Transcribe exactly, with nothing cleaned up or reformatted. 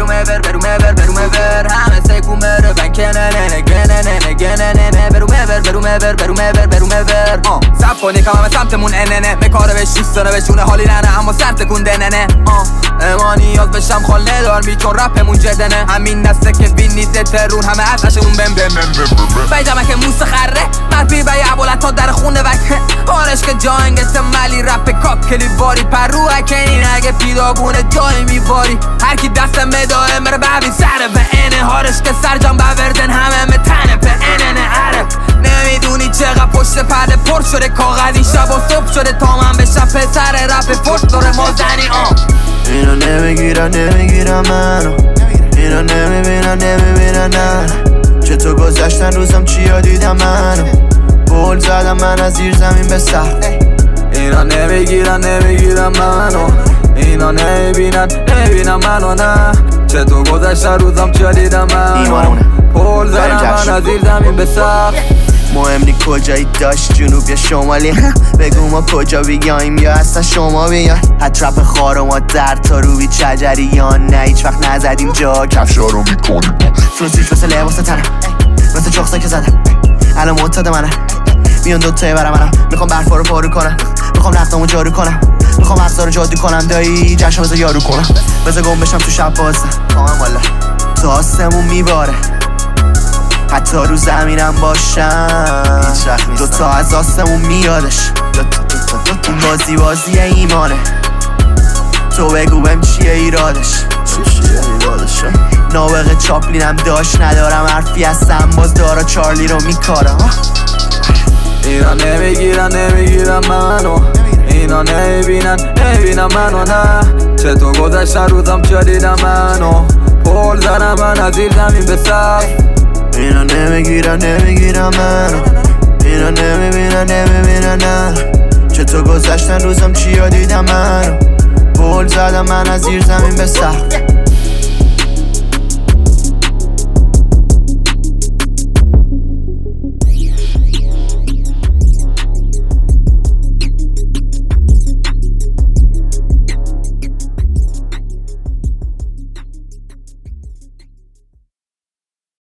برو مبر برو مبر برو مبر همه سیکون بره بن کنه نه گنه نه گنه نه برو مبر برو مبر برو مبر برو مبر سمفونی که همه سمتمون اننه مکاره بهش دوست داره بهشونه حالی ننه اما سر تکون دننه اما نیاز بشم خال ندار می چون رپمون جدنه همین دسته که بینید ترون همه عطشمون بم بم بم بیجمه که موس خره مرپی به یه تا در خونه وک آرش که جانگت ملی رپ کاکلی باری پرو اکنین اگه پیداگونه جای میباری هر کی دست مداه مره ببین سره به اینه هارش که سرجان بوردن همه متنه به اینه عرب نمیدونی چقدر پشت پرده پر شده کاغذی شب و صبح شده تا من بشم پسر رپ پشت داره مازنی آم اینا نمیگیرن نمیگیرن منو اینا نمیبینن نمیبینن نه چطور گذشتن روزم چیا دیدم منو بول زدم من از زیر زمین به سر اینا نمیگیرن نمیگیرن منو اینا نمیبینن نمیبینن منو نه چطور گذشتن روزم چیا دیدم منو بول زدم من از زیر زمین به سر مهم نی کجایی داشت جنوب یا شمالی بگو ما کجا بیاییم یا اصلا شما بیاین حتی رپ خارو ما در تا رو بی چجری یا نه هیچ وقت نزدیم جا کفشا رو میکنیم فروسیش مثل لباس تنم مثل چخصه که زدم الان معتاد منم بیان دوتایی برم منم میخوام برفا رو پارو کنم میخوام رختامو جارو کنم میخوام افزار رو جادو کنم دایی جشن بذار یارو کنم بذار گم بشم تو شب بازم کامم والا تو آسمون میباره حتی رو زمینم باشم دوتا از آسمون میادش این بازی بازی ایمانه تو بگو بهم چیه ایرادش نابغه چاپلینم داشت ندارم حرفی هستم باز دارا چارلی رو میکارم اینا نمیگیرن نمیگیرن منو اینا نمیبینن نمیبینن منو نه چطور گذشتن روزم چه دیدم منو پول زدم من از زیر زمین به سر اینا نمیگیرن نمیگیرن منو اینا نمیبینن نمیبینن نه چطور گذشتن روزم چیا دیدم منو پول زدم من از زیر زمین به سر